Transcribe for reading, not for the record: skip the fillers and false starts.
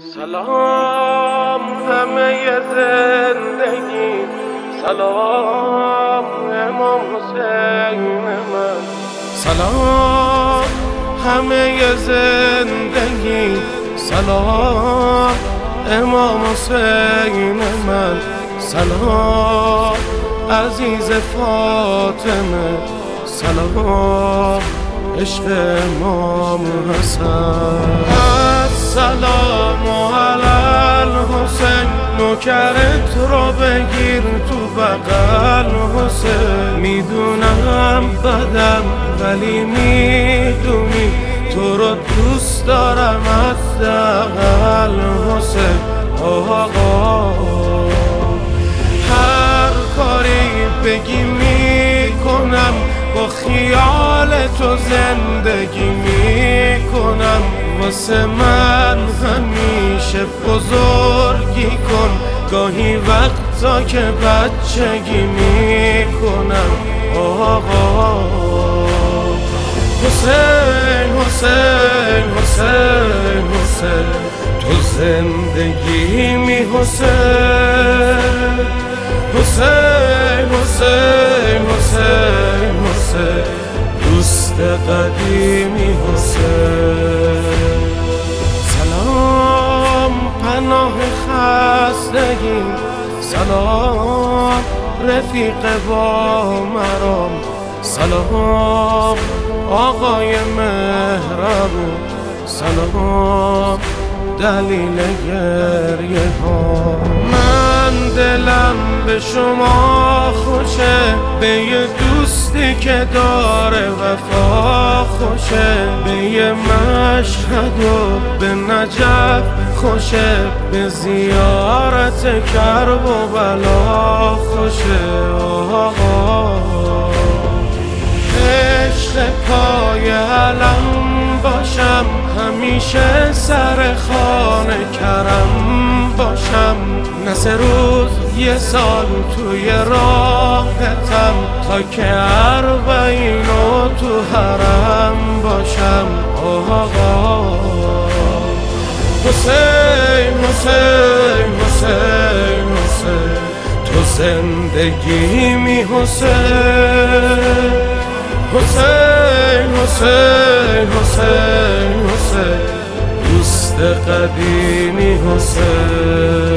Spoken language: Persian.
سلام همه زندگی، سلام امام حسین من. سلام همه زندگی، سلام امام حسین من. سلام عزیز فاطمه، سلام عشق امام حسن. السلام علی الحسین، نوکرت رو بگیر تو بغل حسین. میدونم بدم ولی میدونی تو رو دوست دارم حداقل حسین. آقا هر کاری بگی میکنم، با خیال تو زندگی میکنم. واسه من همیشه بزرگی کن، گاهی وقتا که بچگی میکنم. آقا حسین حسین حسین حسین، تو زندگی می حسین. حسین حسین حسین حسین، دوست قدیمی حسین. سلام پناه خستگی، سلام رفیق با مرام. سلام آقای مهربون، سلام دلیل گریه ها. من دلم به شما خوشه، به یه دوستی که داره وفا خوشه. به یه مشهد و به نجف خوشه، به زیارت کرب و بلا خوشه. آقا عشق پای علم باشم، همیشه سر خانه کرم باشم. نه 3 روز 1 سال توی راحتم، تا که 40 و تو حرم باشم. آقا حسین حسین حسین حسین، تو زندگی می حسین. حسین حسین حسین حسین، دوست قدیمی حسین.